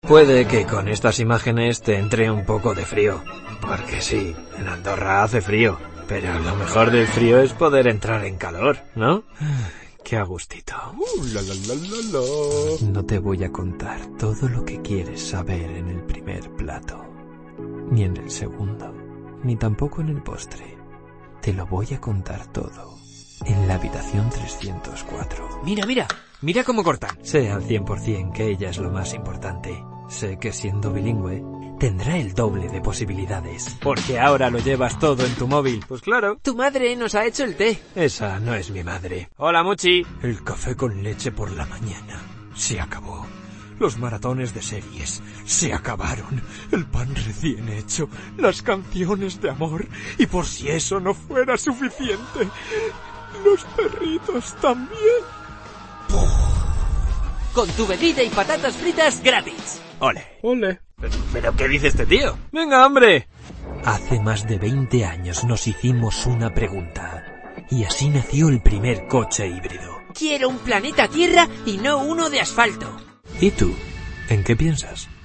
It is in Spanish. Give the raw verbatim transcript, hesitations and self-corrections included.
Puede que con estas imágenes te entre un poco de frío. Porque sí, en Andorra hace frío. Pero lo mejor del frío es poder entrar en calor, ¿no? Qué a gustito. Uh, la, la, la, la, la. No te voy a contar todo lo que quieres saber en el primer plato. Ni en el segundo. Ni tampoco en el postre. Te lo voy a contar todo en la habitación trescientos cuatro. Mira, mira. Mira cómo cortan. Sé al cien por cien que ella es lo más importante. Sé que siendo bilingüe tendrá el doble de posibilidades. Porque ahora lo llevas todo en tu móvil. Pues claro. Tu madre nos ha hecho el té. Esa no es mi madre. Hola, Muchi. El café con leche por la mañana se acabó. Los maratones de series se acabaron. El pan recién hecho. Las canciones de amor. Y por si eso no fuera suficiente, los perritos también. Con tu bebida y patatas fritas gratis. Ole. Ole. ¿Pero, ¿Pero qué dice este tío? ¡Venga, hombre! Hace más de veinte años nos hicimos una pregunta. Y así nació el primer coche híbrido. Quiero un planeta Tierra y no uno de asfalto. ¿Y tú? ¿En qué piensas?